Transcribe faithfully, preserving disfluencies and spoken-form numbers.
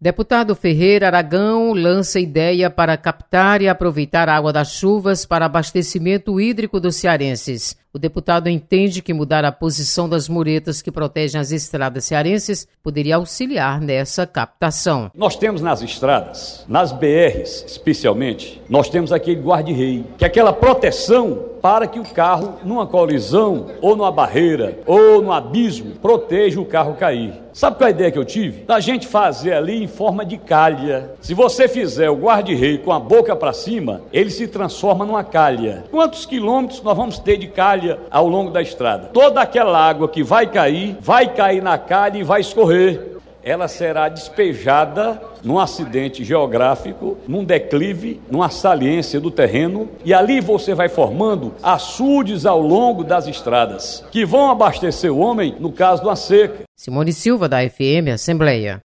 Deputado Ferreira Aragão lança ideia para captar e aproveitar a água das chuvas para abastecimento hídrico dos cearenses. O deputado entende que mudar a posição das muretas que protegem as estradas cearenses poderia auxiliar nessa captação. Nós temos nas estradas, nas B Rs especialmente, nós temos aquele guarda-rei, que é aquela proteção para que o carro, numa colisão, ou numa barreira, ou no abismo, proteja o carro cair. Sabe qual é a ideia que eu tive? Da gente fazer ali em forma de calha. Se você fizer o guarda-rei com a boca para cima, ele se transforma numa calha. Quantos quilômetros nós vamos ter de calha ao longo da estrada? Toda aquela água que vai cair, vai cair na calha e vai escorrer. Ela será despejada num acidente geográfico, num declive, numa saliência do terreno, e ali você vai formando açudes ao longo das estradas, que vão abastecer o homem no caso de uma seca. Simone Silva, da F M Assembleia.